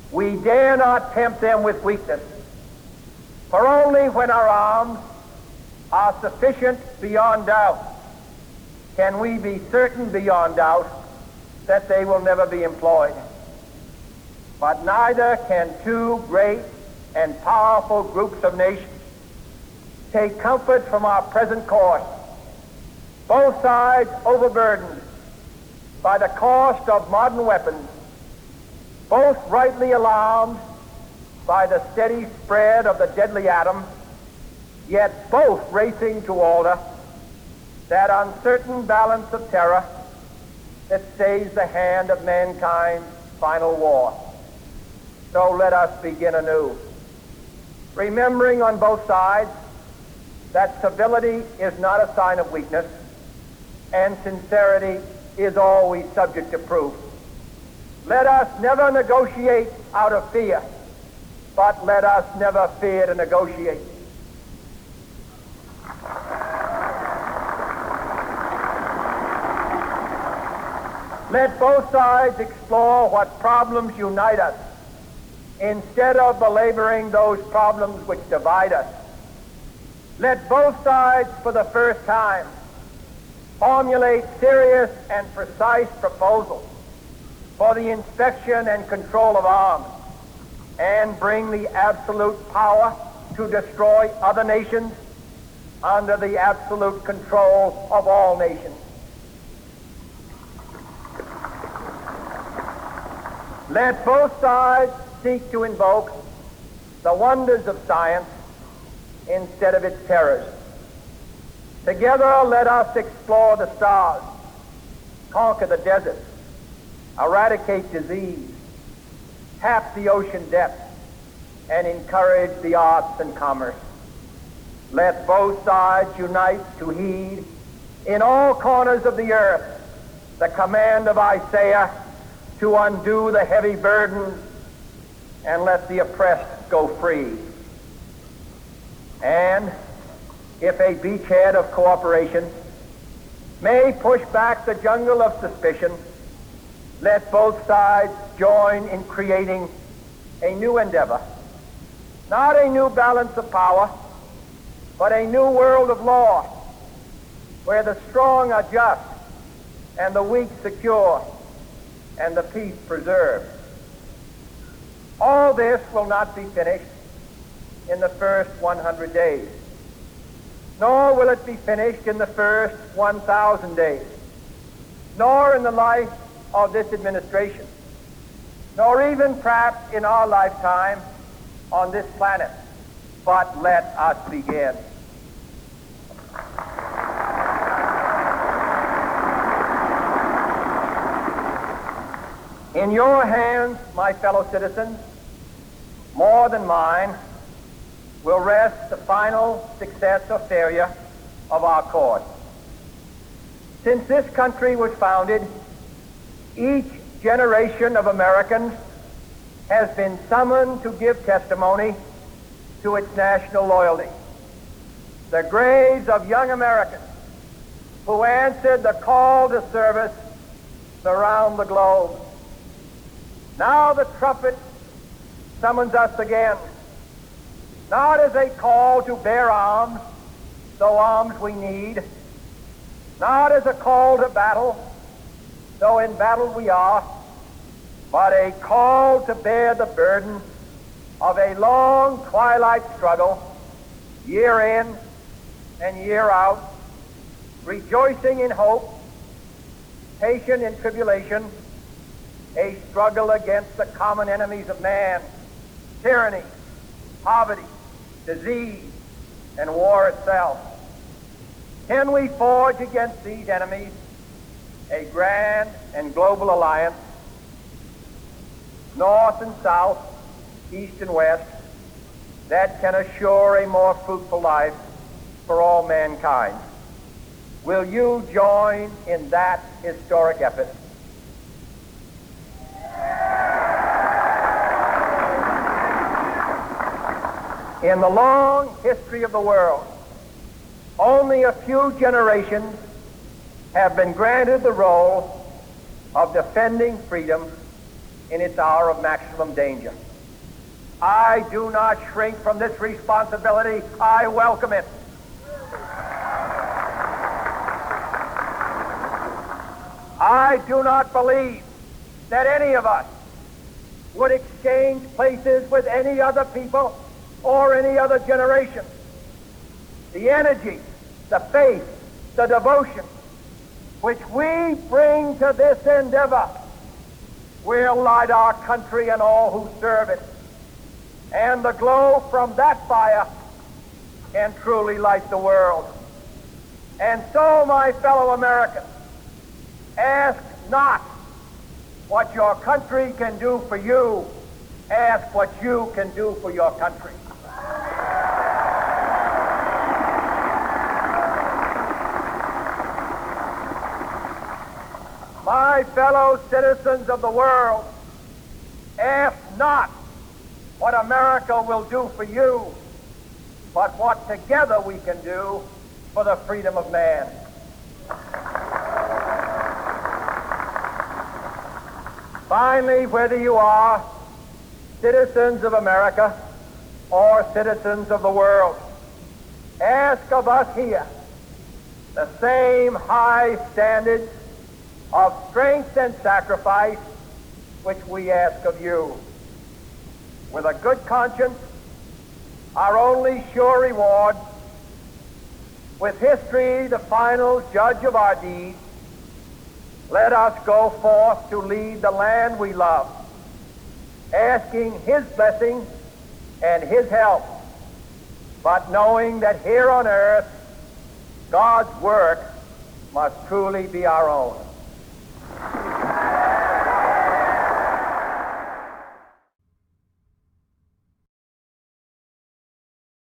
We dare not tempt them with weakness, for only when our arms are sufficient beyond doubt can we be certain beyond doubt that they will never be employed. But neither can two great and powerful groups of nations take comfort from our present course, both sides overburdened by the cost of modern weapons, both rightly alarmed by the steady spread of the deadly atom, yet both racing to alter that uncertain balance of terror that stays the hand of mankind's final war. So let us begin anew, remembering on both sides that civility is not a sign of weakness, and sincerity is always subject to proof. Let us never negotiate out of fear, but let us never fear to negotiate. Let both sides explore what problems unite us, instead of belaboring those problems which divide us. Let both sides, for the first time, formulate serious and precise proposals for the inspection and control of arms, and bring the absolute power to destroy other nations under the absolute control of all nations. Let both sides seek to invoke the wonders of science instead of its terrors. Together, let us explore the stars, conquer the deserts, eradicate disease, tap the ocean depths, and encourage the arts and commerce. Let both sides unite to heed in all corners of the earth the command of Isaiah to undo the heavy burdens and let the oppressed go free. And if a beachhead of cooperation may push back the jungle of suspicion, let both sides join in creating a new endeavor, not a new balance of power, but a new world of law, where the strong are just and the weak secure and the peace preserved. All this will not be finished in the first 100 days, nor will it be finished in the first 1,000 days, nor in the life of this administration, nor even perhaps in our lifetime on this planet. But let us begin. In your hands, my fellow citizens, more than mine, will rest the final success or failure of our course. Since this country was founded, each generation of Americans has been summoned to give testimony to its national loyalty. The graves of young Americans who answered the call to service around the globe. Now the trumpet summons us again, not as a call to bear arms, though arms we need, not as a call to battle, though in battle we are, but a call to bear the burden of a long twilight struggle, year in and year out, rejoicing in hope, patient in tribulation, a struggle against the common enemies of man, tyranny, poverty, disease, and war itself. Can we forge against these enemies a grand and global alliance, north and south, east and west, that can assure a more fruitful life for all mankind? Will you join in that historic effort? In the long history of the world, only a few generations have been granted the role of defending freedom in its hour of maximum danger. I do not shrink from this responsibility. I welcome it. I do not believe that any of us would exchange places with any other people or any other generation. The energy, the faith, the devotion which we bring to this endeavor will light our country and all who serve it. And the glow from that fire can truly light the world. And so, my fellow Americans, ask not what your country can do for you. Ask what you can do for your country. My fellow citizens of the world, ask not what America will do for you, but what together we can do for the freedom of man. Finally, whether you are citizens of America or citizens of the world, ask of us here the same high standards of strength and sacrifice which we ask of you. With a good conscience, our only sure reward, with history the final judge of our deeds, let us go forth to lead the land we love, asking his blessing and his help, but knowing that here on earth God's work must truly be our own.